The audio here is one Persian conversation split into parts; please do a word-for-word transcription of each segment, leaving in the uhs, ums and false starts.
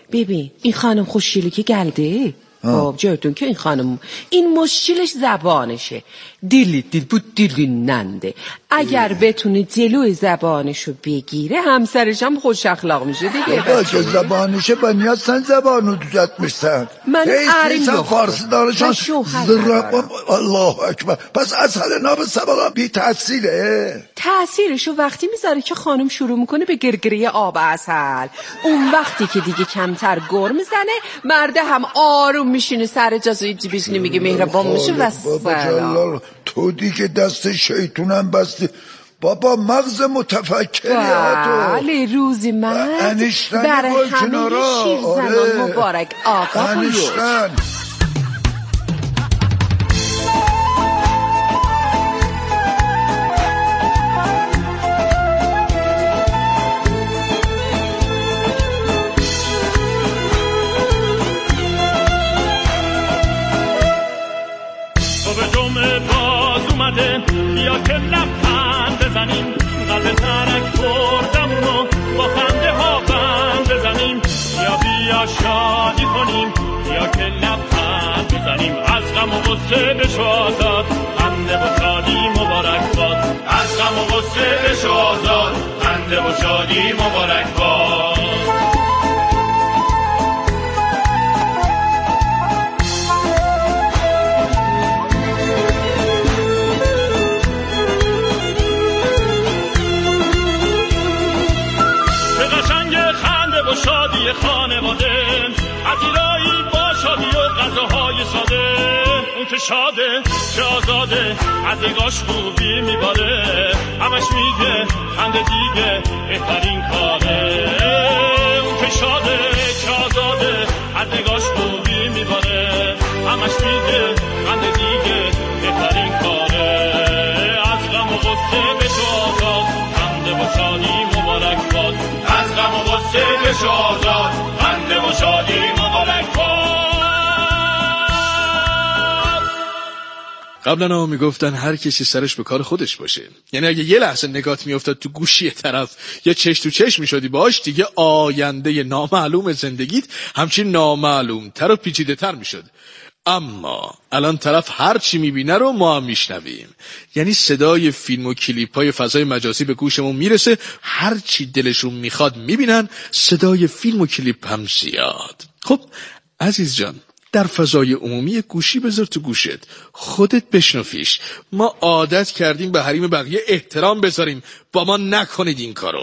ببین این خانم خوشگلی که گلده خب جایتون که این خانم این مشکلش زبانشه. دیلی دیل بود دیلی ننده. اگر بتونه جلوی زبانشو بگیره همسرش هم خوش اخلاق میشه دیگه. باشه زبانشه با نیاز سن زبانو دوزت میشتن. من اریم دو فارسی دارشان الله اکبر. پس اصل ناب سبقا بی تحصیله. تأثیرشو وقتی میذاره که خانم شروع میکنه به گرگری آب اصل. اون وقتی که دیگه کمتر گر میزنه مرده هم آروم میشینه سر جازوی جیبش نمیگه مهربان میشه و سلام. تو دیگه دست شیطونم بستی بابا. مغز متفکری ها تو. بله روزی مرد برای همه شیر زنان مبارک آقا انشتن. بیا که لبخند بزنیم قلب ترک بردمونو با خنده ها بند بزنیم. بیا بیا شادی کنیم بیا که لبخند بزنیم. از غم و غصه بشو آزاد خنده و شادی مبارک باد. از غم و غصه بشو آزاد خنده و شادی مبارک باد. شادی خانواده عطیرایی با شادی و غذاهای ساده. اون که شاده چه آزاده از نگاش خوبی میباره. همش میگه خنده دیگه بهترین کاره. اون که شاده چه آزاده از نگاش خوبی میباره. همش میگه خنده دیگه بهترین کاره. از غم و غصه بشو آزاد خنده و شادی مبارک باد. از غم و غصه بشو آزاد خنده و شادی مبارک باد. قبلا ها میگفتن هر کسی سرش به کار خودش باشه. یعنی اگه یه لحظه نگات میافتاد تو گوشی طرف یا چش تو چش میشدی باش دیگه آینده نامعلوم زندگیت همچین نامعلوم تر و پیچیده تر میشد. اما الان طرف هر چی میبینه رو ما هم میشنویم. یعنی صدای فیلم و کلیپ های فضای مجازی به گوشمون میرسه. هر چی دلشون میخواد میبینن. صدای فیلم و کلیپ هم زیاد. خب عزیز جان در فضای عمومی گوشی بذار تو گوشت خودت بشنو فیش. ما عادت کردیم به حریم بقیه احترام بذاریم. با ما نکنید این کارو.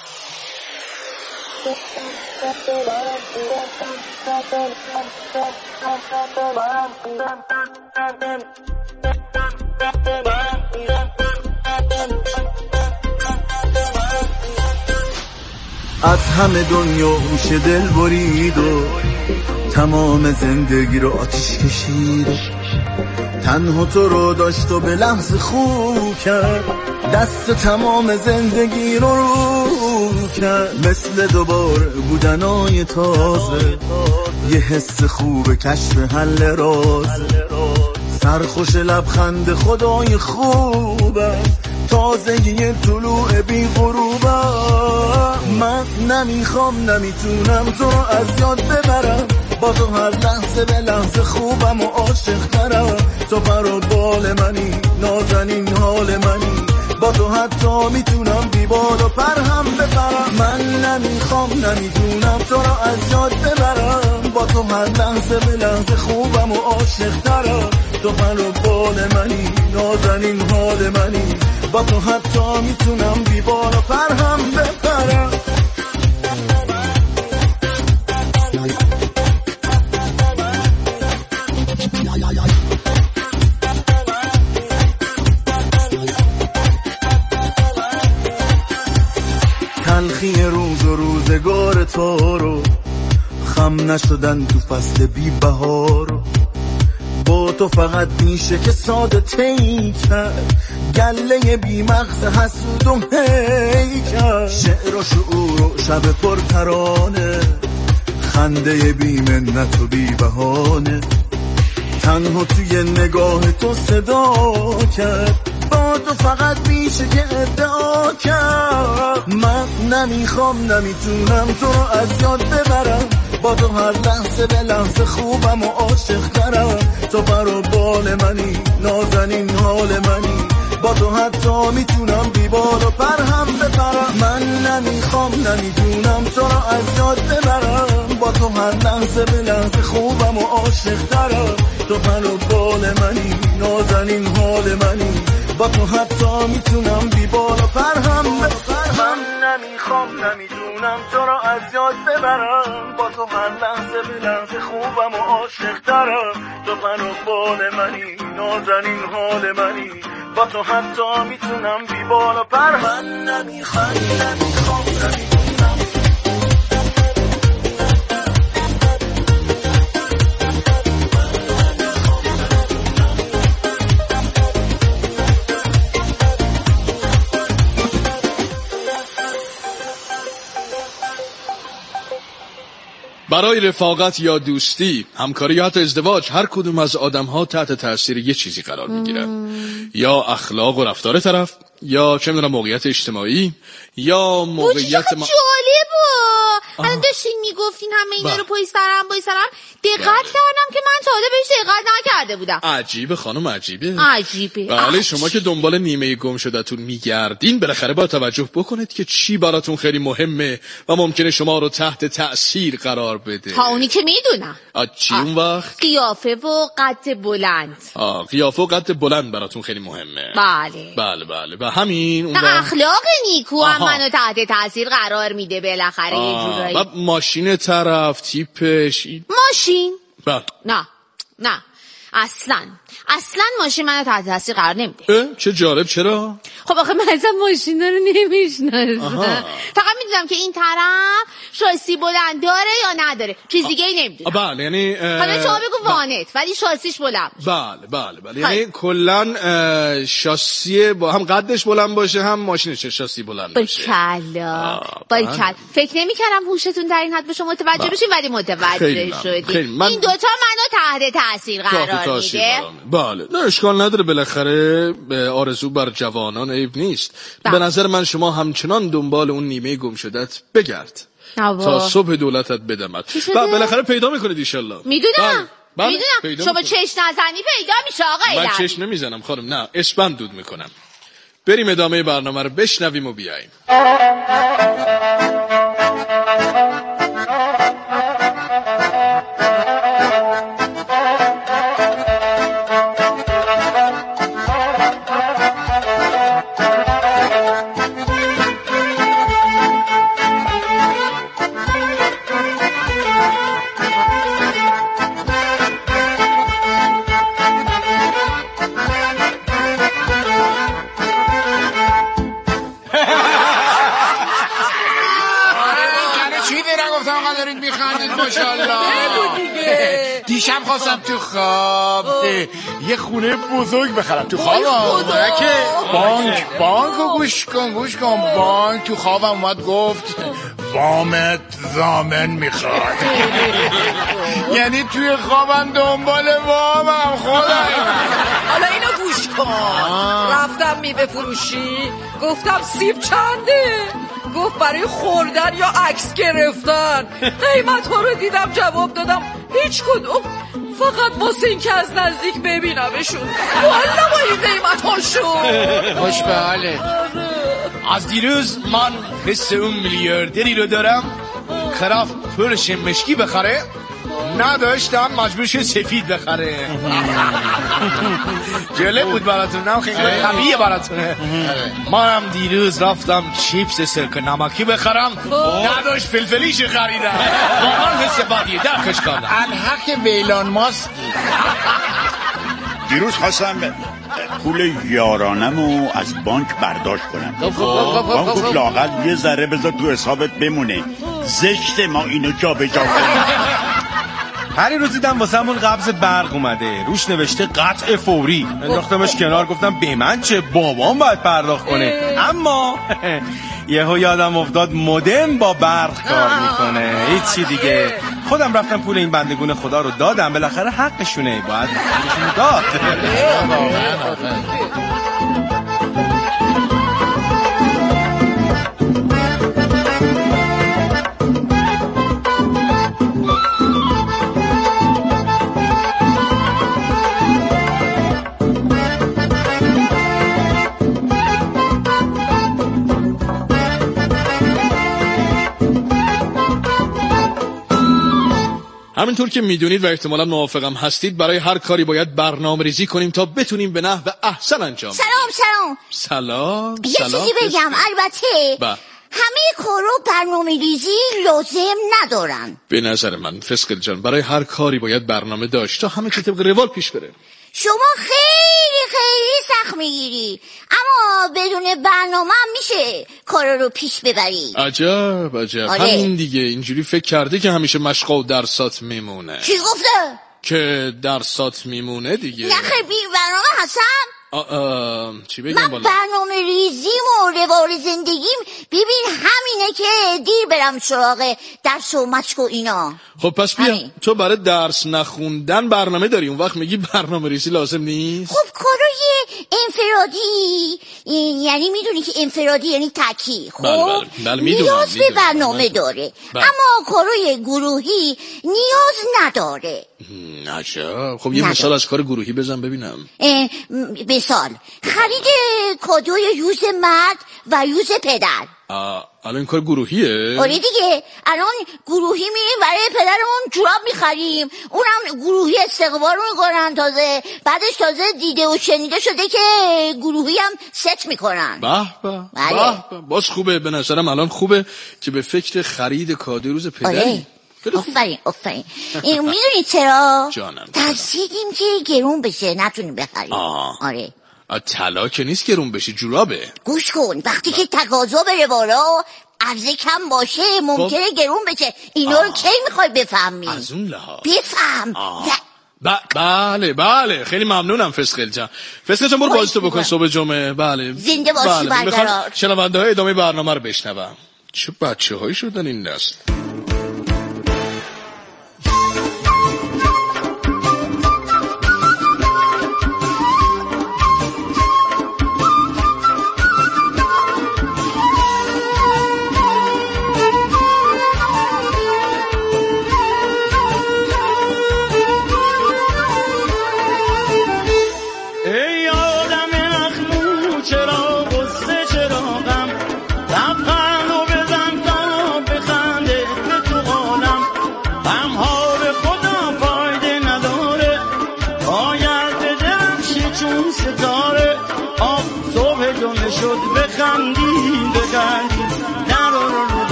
از همه دنیا هوش دل برید و تمام زندگی رو آتیش کشید. تنها تو رو داشت و به لحظ خوب کرد. دست تمام زندگی رو رو کرد. مثل دوباره بودنای تازه یه حس خوب کشف حل راز. سرخوش لبخند خدای خوبه تازگی طلوع بی غروبه. من نمیخوام نمیتونم تو رو از یاد ببرم. با تو هر لحظه به لحظه خوبم و عاشق ترم. تو پر و بال منی نازنین حال منی. با تو حتی میتونم بی بال و پر هم بپرم. من نمیخوام نمیتونم تو رو از یاد ببرم. با تو هر لحظه به لحظه خوبم و عاشق ترم. تو پر و بال منی نازنین حال منی. با تو حتی میتونم بی بال و پر هم بپرم. تلخی روز و روزگار تو رو خم نشدن تو فصل بی بهار. با تو فقط میشه که ساده تی کرد. گله بی مغز حسود و هی کرد. شعر و شعور و شب پر ترانه. خنده بی منت و بی بهانه. تنها توی نگاه تو صدا کرد. با تو فقط میشه که ادعا کرد. من نمیخوام نمیتونم تو رو از یاد ببرم. با تو هر لحظه به لحظه خوبم و عاشق ترم. تو پر و بال منی، نازنین حال منی، با تو حتی میتونم بیبال و پر هم بپرم. من نمیخوام نمیدونم تو را از یاد ببرم. با تو هر لحظه به لحظه خوبم و عاشق ترم. تو پر و بال منی، نازنین حال منی، با تو حتی میتونم بیبال و پر هم بپرم. من نمیخوام نمیدونم تو را از یاد ببرم. با تو هر لحظه به لحظه خوبم و عاشق ترم. تو پر و بال منی، نازنین حال منی، با تو حتی میتونم بیبال و پر. من نمیخوام نمیخوام نمیدونم. برای رفاقت یا دوستی، همکاری یا حتی ازدواج، هر کدوم از آدم‌ها تحت تأثیر یه چیزی قرار میگیرن. یا اخلاق و رفتار طرف، یا چه میدونم موقعیت اجتماعی، یا موقعیت ما... جالبه. الان داشتین میگفتین همه اینا رو پشت سرم پشت سرم دقت کردم که من تا حالا بهش دقت نکرده بودم. عجیبه خانم، عجیبه. عجیبه. بله عجیب. شما که دنبال نیمه گم شده‌تون میگردین، بالاخره با توجه بکنید که چی براتون خیلی مهمه و ممکنه شما رو تحت تأثیر قرار بده. تا اونی که میدونم. چی اون وقت؟ قیافه و قد بلند. آه قیافه و قد بلند براتون خیلی مهمه. بله. بله بله. و همین اون اخلاق نیکو هم منو تحت تأثیر قرار میده بالاخره یه جورایی. و ماشین طرف، تیپش. ماشین؟ بله. نه نه اصلا اصلا ماشین منو تحت تاثیر قرار نمیده. چه جالب. چرا؟ خب آخه من اصلا ماشینا رو نمیشناسم. فقط میدونم که این طرف شاسی بلند داره یا نداره، چیز دیگه ای نمیدونم. بله یعنی حالا شما بگو وانت ولی شاسیش بلند. بله بله بله یعنی کلا شاسی با هم قدش بلند باشه، هم ماشینش شاسی بلند باشه. باریکلا باریکلا. فکر نمی‌کردم هوشتون در این حد باشه متوجه بشین، ولی متوجه شدید. من... این دوتا منو تحت تاثیر قرار میده. بله نه اشکال نداره، بالاخره آرزو بر جوانان عیب نیست. بله. به نظر من شما همچنان دنبال اون نیمه گم شدت بگرد تا صبح دولتت بدمد و بالاخره پیدا میکنید انشالله. میدونم بله. بله. میدونم شما چش نزنی پیدا میشه آقای من چش نمیزنم خانم، نه اسپند دود میکنم. بریم ادامه برنامه رو بشنویم و بیاییم. دیشب خواستم تو خواب یه خونه بزرگ بخرم تو خوابم. که بانک بانک رو گوش کن گوش کن بانک تو خوابم اومد گفت وامت ضامن میخواد. یعنی توی خوابم دنبال وامم. خدا حالا اینو گوش کن. رفتم میوه فروشی گفتم سیب چنده، گفت برای خوردن یا عکس گرفتن. قیمت ها رو دیدم جواب دادم هیچ کدوم، فقط واسه این که از نزدیک ببینمشون. والا با این قیمت هاشون. خوش به حالت. از دیروز من حس اون میلیاردری رو دارم خراف پرش مشکی بخره، نداشتم مجبور شد سفید بخره. جالب بود براتون، نه خیلی طبیعیه براتونه. منم دیروز رفتم چیپس سرکه نمکی بخرم، نداشت فلفلیش خریدم. واقعا حس بدیه درکش کردم. الحق بیلان ماسکی. دیروز خواستم پول یارانمو از بانک برداشت کنم. بانک گفت لااقل یه ذره بذار تو حسابت بمونه، زشت ما اینو جا به جا کنیم. هری روز دیدم واسه همون قبض برق اومده، روش نوشته قطع فوری. انداختمش کنار گفتم به من چه، بابام باید پرداخت کنه. اما یهو یادم افتاد مودم با برق کار میکنه، هیچی دیگه. خودم رفتم پول این بندگون خدا رو دادم، بالاخره حقشونه، باید پولشون داد. همینطور که میدونید و احتمالاً موافقم هستید، برای هر کاری باید برنامه ریزی کنیم تا بتونیم به نحو احسن انجام بدیم. سلام سلام سلام یه سلام چیزی بگم، البته با. همه کارو برنامه ریزی لازم ندارن. به نظر من فسقل جان برای هر کاری باید برنامه داشت تا همه چی طبق روال پیش بره. شما خیلی خیلی سخت میگیری، اما بدون برنامه هم میشه کارا رو پیش ببری. عجب عجب. آره. همین دیگه، اینجوری فکر کرده که همیشه مشغول درسات میمونه. کی گفته؟ که درسات میمونه دیگه. نه خیلی بی برنامه هستم. آ آ چی بگم من بالا؟ برنامه ریزیم و روال زندگیم ببین همینه که دیر برم سراغ درس و مشق و اینا. خب پس بیا همین. تو برای درس نخوندن برنامه داری، اون وقت میگی برنامه ریزی لازم نیست؟ خب کارای انفرادی، یعنی میدونی که انفرادی یعنی تکی، خب بله بله. بله میدونم. نیاز به میدونم. برنامه بله. داره. بله. اما کارای گروهی نیاز نداره. عجب. خب یه نداره. مثال از کار گروهی بزن ببینم. اه، مثال خرید کادوی یوز مرد و یوز پدر. آه، الان این کار گروهیه؟ آره دیگه، الان گروهی میریم برای پدرمون جوراب میخریم، اونم گروهی استقبال میکنن، تازه بعدش تازه دیده و شنیده شده که گروهی هم ست میکنن. به به بله. به باز خوبه، به نظرم الان خوبه که به فکر خرید کادوی روز پدری. آره آفرین آفرین. میدونی چرا؟ جانم. ترسیدیم که گرون بشه نتونیم بخریم. آه. آره طلا که نیست گرون بشه، جورابه. گوش کن، وقتی که تقاضا بره بالا عرضه کم باشه ممکنه گرون بشه. اینا رو کی میخوای بفهمی؟ از اون لحاظ بفهم. ب... بله بله خیلی ممنونم فسقل جان. فسقل جان برو بازیتو بکن صبح جمعه. بله زنده باشی بله. برقرار. شنونده های ادامه برنامه رو بشنوم. چه بچه هایی شدن این نسل.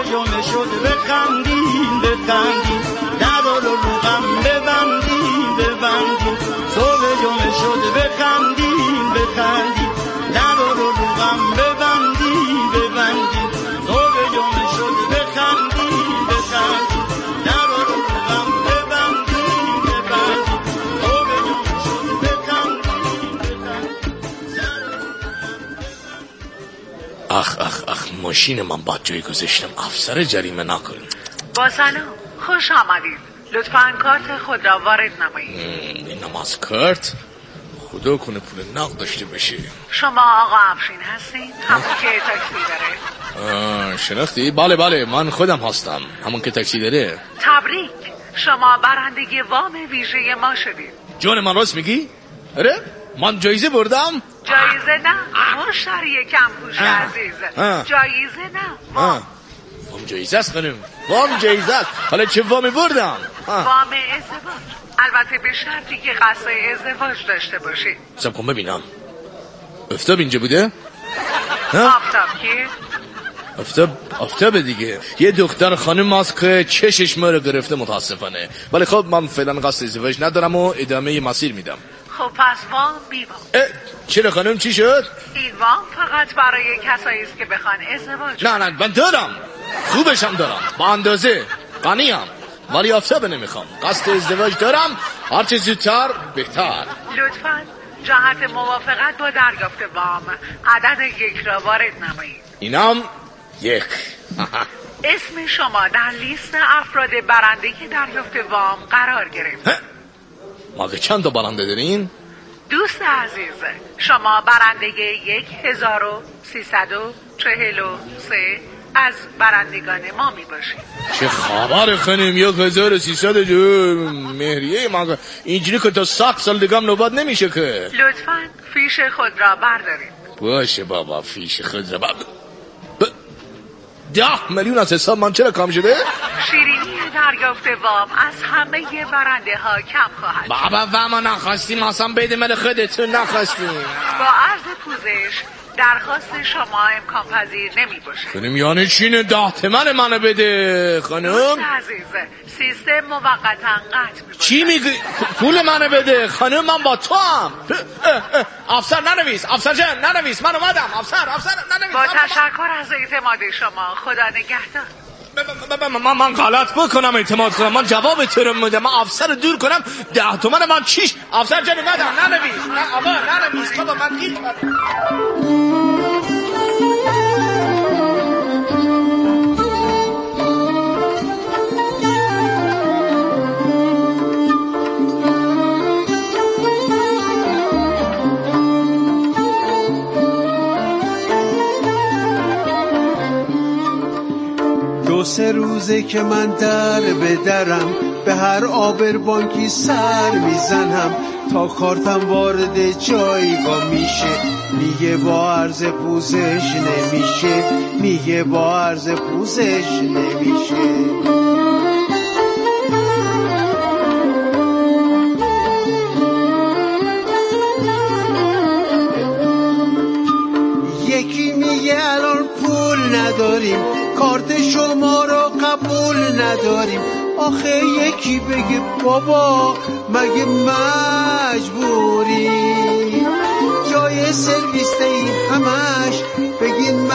جمعه شده بخندیم بخندیم درا رو رو غم ببندیم ببندیم صبح جمعه شده بخندیم بخندیم درا رو رو غم ببندیم ببندیم صبح جمعه شده بخندیم بخندیم درا رو رو غم ببندیم ببندیم صبح جمعه شده بخندیم بخندیم. اخ اخ اخ ماشین من بد جای گذاشتم. افسر جریمه نکنیم. با سلام، خوش آمدید. لطفاً کارت خود را وارد نمایید. اینم از کارت؟ خدا کنه پول نقد داشته بشه. شما آقا افشین هستین؟ همون که تاکسی داره؟ شناختی؟ بله بله من خودم هستم، همون که تاکسی داره. تبریک، شما برنده وام ویژه ما شدید. جون من راست میگی؟ اره؟ من جایزه بردم؟ جایزه نه، مشتری کم پوش عزیز. جایزه نه، وام. وام جایزه است خانم، وام جایزه است. حالا چه وامی بردم؟ وام ازدواج، البته به شرطی که قصد ازدواج داشته باشید. سب کن ببینم. افتاب اینجا بوده؟ آفتاب کی؟ افتاب افتاب دیگه. یه دختر خانم هست که چشش ما رو گرفته متاسفانه، ولی خب من فعلا قصد ازدواج ندارم و ادامه مسیر میدم. خب پس وام بیوام. چرا خانم چی شد؟ این وام فقط برای کسایی است که بخوان ازدواج. نه نه من دارم، خوبشم دارم، با اندازه غنیم، ولی آفتاب نمیخوام. قصد ازدواج دارم، هرچه زودتر بهتر. لطفاً جهت موافقت با دریافت وام عدد یک را وارد نمایید. اینم یک. اسم شما در لیست افراد برنده که دریافت وام قرار گرفت. مگه چند تا برنده دارین؟ دوست عزیز، شما برنده یک هزار و سیصد و چهل و سه از برندگان ما می باشید. چه خبر خانم؟ یک هزار و سیصد دو مهریه مگه اینجوری که تا صد سال دیگه هم نوبت نمیشه که. لطفاً فیش خود را بردارید. باشه بابا فیش خود را بردارید. ده میلیون از حساب من چرا کم شده؟ شیرینی دریافت وام از همه برنده ها کم خواهد. بابا وام نخواستیم اصلا بده مال خودتون نخواستیم. با عرض پوزش درخواست شما امکان پذیر نمی باشه. خانم یعنی چینه ده تمن منو بده خانم؟ دوست عزیز، سیستم موقتا قطع می باشه. چی میگی؟ پول منو بده خانم، من با تو هم. افسر ننویس، افسر جان ننویس، من اومدم. افسر افسر ننویس. با تشکر از اعتماد شما، خدا نگهدار. من من غلط بکنم اعتماد کنم، من جواب تو رو میدم، من افسر دور کنم ده تومن من چیش. افسر جان اومدم، ننویس. نه آقا ننویس بابا، من گیت کردم. دو سه روزه که من در به درم به هر آبر بانکی سر میزنم تا کارتم وارد جایگاه میشه، میگه با عرض پوزش نمیشه، میگه با عرض پوزش نمیشه. یکی میگه الان پول نداریم، کارت شما رو قبول نداریم. آخه یکی بگه بابا مگه مجبوری، جای سرویس دهیم همش بگین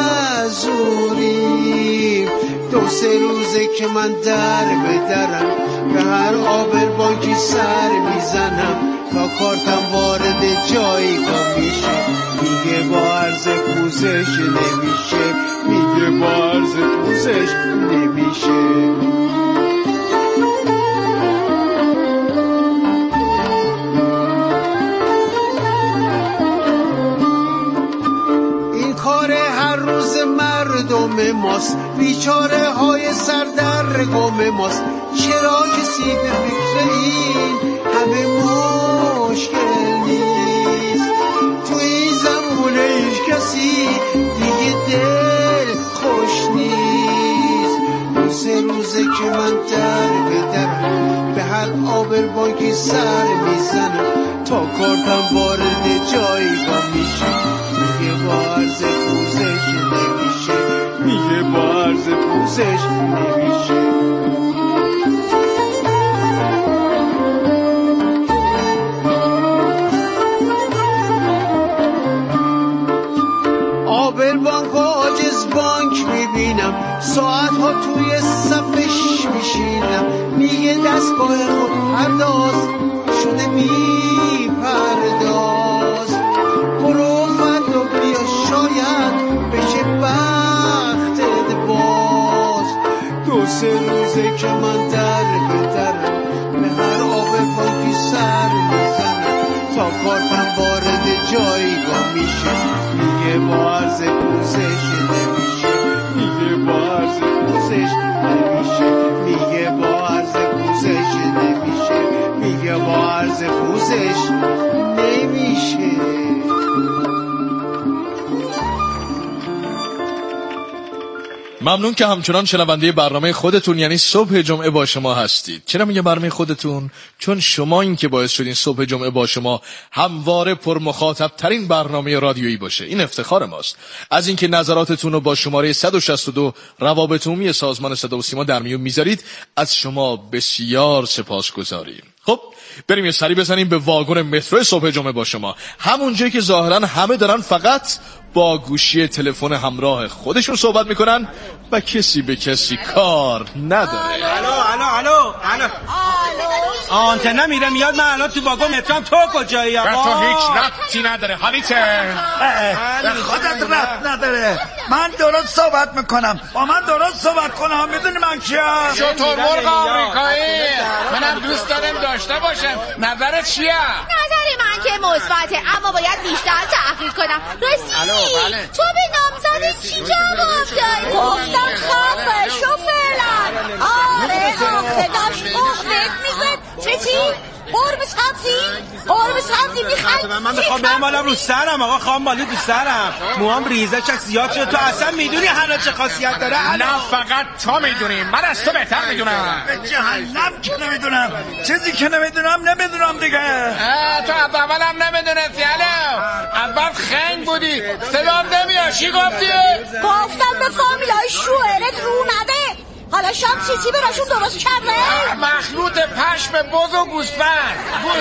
معذوری. دو سه روزه که من در به درم به هر آبر بانکی سر میزنم تا کارتم وارد جایگاه میشه، میگه با عرض پوزش نمیشه، میگه با عرض پوزش نمیشه. این کار هر روز مردم ماست، بیچاره های سردر گم ماست. چرا کسی به فکر این همه مشکل نیست؟ تو این زمونه هیچ کسی دیگه دل خوش نیست. دو سه روزه که من در به درم به هر آبر بانکی سر میزنم تا کارتم وارد جایگاه میشه، میگه با عرض پوزش نمیشه، میگه با عرض پوزش نمیشه. آبر بانک و عاجز بانک میبینم، ساعت ها توی صفش میشینم، میگه دستگاه خود پرداز شده میپرداز، برو فردا بیا شاید بشه بختت باز. دو سه روزه که من در بدرم به هر آب بانکی سر میزنم، تا کارتم وارد جایگاه میشه، میگه با عرض پوزش نمیشه، میگه با عرض پوزش نمیشه، میگه با عرض پوزش نمیشه، میگه با عرض پوزش نمیشه. ممنون که همچنان شنونده برنامه خودتون یعنی صبح جمعه با شما هستید. چرا میگه برنامه خودتون؟ چون شما این که باعث شدین صبح جمعه با شما همواره پر مخاطب ترین برنامه رادیویی باشه. این افتخار ماست. از اینکه نظراتتون رو با شماره صد و شصت و دو روابط عمومی سازمان صدا و سیما در میون میذارید، از شما بسیار سپاسگزاریم. خب بریم یه سری بزنیم به واگن مترو صبح جمعه با شما، همون جایی که ظاهرا همه دارن فقط با گوشی تلفن همراه خودشون صحبت میکنن و کسی به کسی کار نداره. الو الو الو الو آنتنا میره میاد، من الان تو واگن مترم، تو کجایی آقا؟ به تو هیچ ربطی نداره حالیته، به خودت ربط نداره. من درست صحبت میکنم، با من درست صحبت کنم. میدونی من کیم؟ شطور مرغ آمریکایی. منم دوست دارم داشته باشم. نظرت چیه؟ نظر من که مثبته، اما باید بیشتر تحقیق کنم. راستی بله. تو به نامزد چی جواب دادی؟ گفتم خفه شو فعلا. آره آخه داشت اخمت میزد. چه چی؟ قرب سبزی؟ قرب سبزی میخوای؟ من بخوام بمالم رو سرم آقا، خواهم بالی تو سرم، موام ریزه چک زیاد شد. تو اصلا میدونی هر چه خاصیت داره؟ نه فقط تو میدونی، من از تو بهتر میدونم. به جهنم که نمیدونم، چیزی که نمیدونم نمیدونم دیگه. تو از اولم نمیدونستی. الو اول خنگ بودی، صدام نمیاد. چی گفتی؟ گفتم به فامیلای شوهرت رو نده. حالا شام چیزی براشون درست کرده؟ مخلوط پشم بز و گوسفند.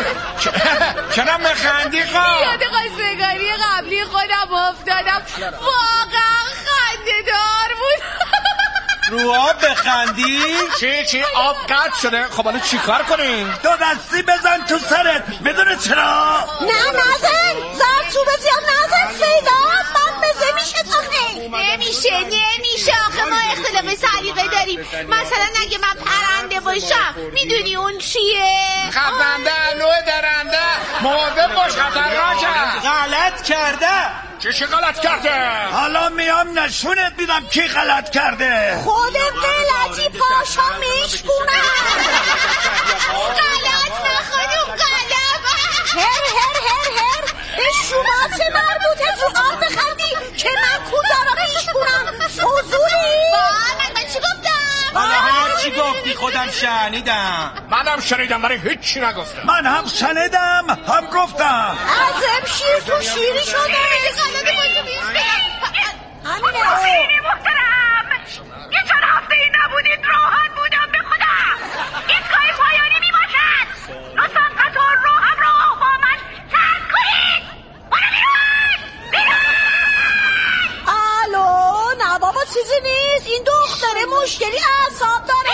چرا مخندی خواه؟ یاد قصه‌گاری قبلی خودم افتادم، واقعا خنده دار بود. رو آب بخندی؟ چی چی آب قطع شده؟ خب حالا چی کار کنیم؟ دو دستی بزن تو سرت. بدونه چرا؟ نه نزن، زرد تو بزیم نزن فیدا، من بزه میشه تو خیلی. نمیشه نمیشه آخه ما اختلاف سلیقه داریم. مثلا اگه من پرنده باشم میدونی اون چیه؟ خزنده، نوع درنده. مواظب باش خطرناکه. غلط کرده. چه چه غلط کرده؟ حالا میام نشونت میدم کی غلط کرده. خود غلطی پاشا میشکونم. غلط نخونیم غلط. هر هر هر هر به شما چه مربوطه رو آب بخندی که من کودارا میشکونم؟ فضولی. من من چی گفتم؟ حالا هر چی گفتی خودم شنیدم. منم شنیدم ولی هیچی نگفتم. من هم شنیدم هم گفتم. ازم شیر تو شیری شده. خیلی محترم، یه چند هفته ای نبودید، راحت بودم به خودم. ایستگاه پایانی می باشد. لطفاً قطار رو همراه با من ترک کنید. برو بیرون بیرون. الو نه بابا چیزی نیست، این دختره مشکلی اعصاب داره.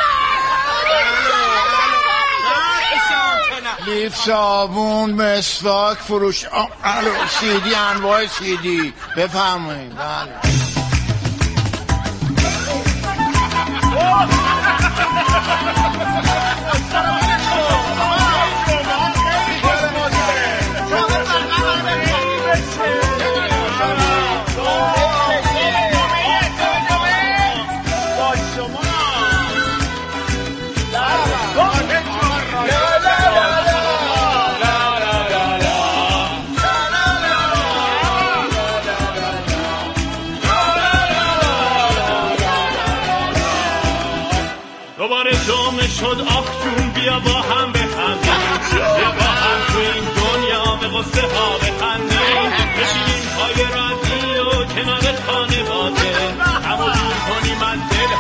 لیف، صابون، مسواک فروش. الو سیدی، انواع سیدی بفرمایید. بله شد آخ جون بیا با هم بخندیم، بیا با هم تو این دنیا به قصه ها بخندیم، بشینیم پای رادیو کنار خانواده همو جور کنیم از دل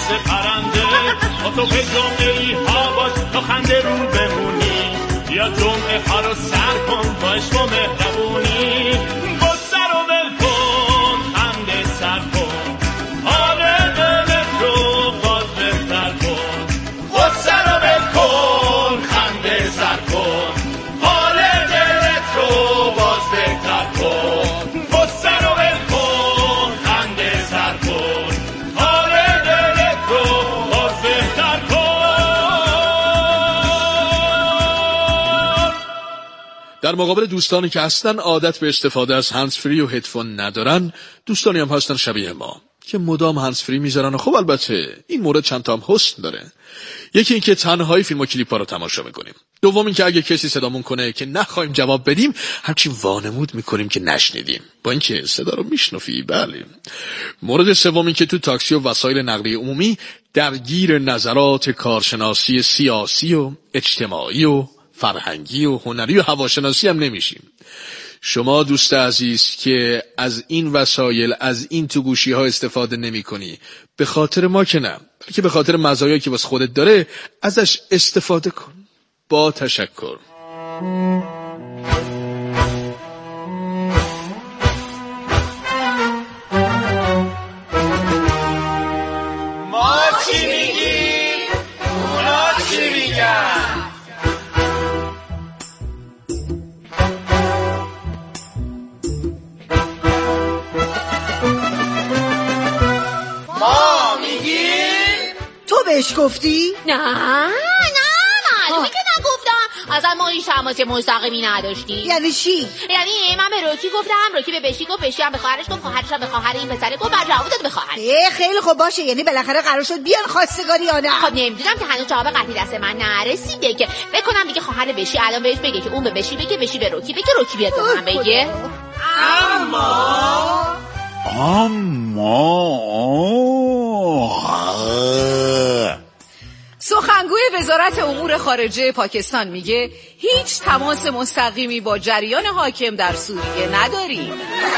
مثل پرنده با تو به جمعه ای ها باش تا خنده رو بمونی بیا جمعه ها رو سر کن با عشق و مهربونی با سر و ول کن خنده سر کن حال دلت رو باز بهتر کن با سر و ول کن خنده سر کن حال دلت رو باز بهتر کن با سر و ول کن خنده سر کن حال دلت رو باز بهتر کن. در مقابل دوستانی که اصلا عادت به استفاده از هندز فری و هدفون ندارن، دوستانی هم هستن شبیه ما که مدام هندز فری میذارن و خب البته این مورد چند تا هم حسن داره. یکی این که تنهایی فیلم و کلیپ‌ها رو تماشا میکنیم. دوم این که اگه کسی صدامون کنه که نخوایم جواب بدیم همچین وانمود میکنیم که نشنیدیم با اینکه صدا رو میشنفی. بله. مورد سوم این که تو تاکسی و وسایل نقلیه عمومی درگیر نظرات کارشناسی سیاسی و اجتماعی و فرهنگی و هنری و هواشناسی هم نمیشیم. شما دوست عزیز که از این وسایل از این تو گوشی ها استفاده نمی کنی به خاطر ما که نه، بلکه به خاطر مزایایی که واسه خودت داره ازش استفاده کن. با تشکر. ما چی میگیم اونا چی میگن؟ ما میگیم تو بهش گفتی؟ نه نه معلومه که نگفتم. اصلا ما هیچ تماس مستقیمی نداشتیم. یعنی چی؟ یعنی من به روکی گفتم، روکی به بشی گفت، بشی هم به خواهرش گفت، خواهرش هم به خواهر این پسره گفت، بعد جواب داد به خواهر. خیلی خوب باشه. یعنی بالاخره قرار شد بیان خواستگاری یا نه؟ خب نمیدونم که هنوز جواب قطعی دست من نرسیده که بکنم دیگه خواهر بشی الان بهش بگه که اون به بشی بگه، بشی به روکی بگه، روکی بیاد به من بگه. اما اما سخنگوی وزارت امور خارجه پاکستان میگه هیچ تماس مستقیمی با جریان حاکم در سوریه نداریم.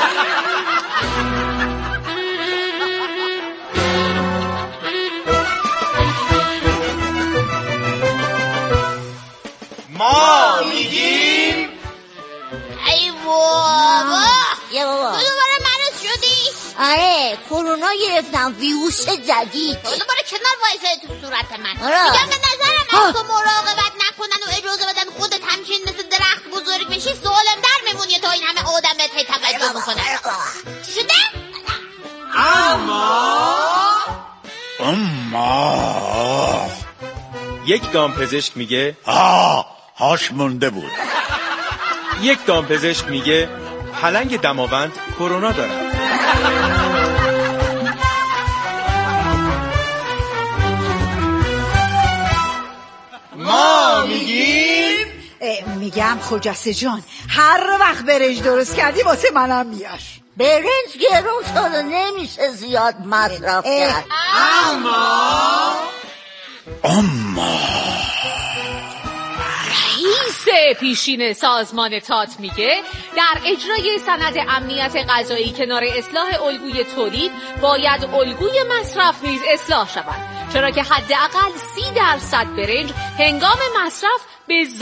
ما میگیم ای بابا یه بابا تو دوباره مرض شدی؟ آره کرونا گرفتم، ویروس جدید. تو دوباره کنار وایسه تو صورت من. میگم به نظرم از تو مراقبت نکنن و اجازه بدن خودت همچین مثل درخت بزرگ بشی سالم در میمونی تا این همه آدم بهت توجه بکنن. چی شده؟ اما اما یک دامپزشک میگه آه هاش مونده بود. یک دامپزشک میگه پلنگ دماوند کرونا داره. ما میگیم میگم خجسته جان هر وقت برنج درست کردی واسه منم بیار. برنج گرون شده نمیشه زیاد مصرف کرد. اما اما رئیس پیشین سازمان تات میگه در اجرای سند امنیت غذایی کنار اصلاح الگوی تولید باید الگوی مصرف نیز اصلاح شود، چرا که حداقل سی درصد برنج هنگام مصرف به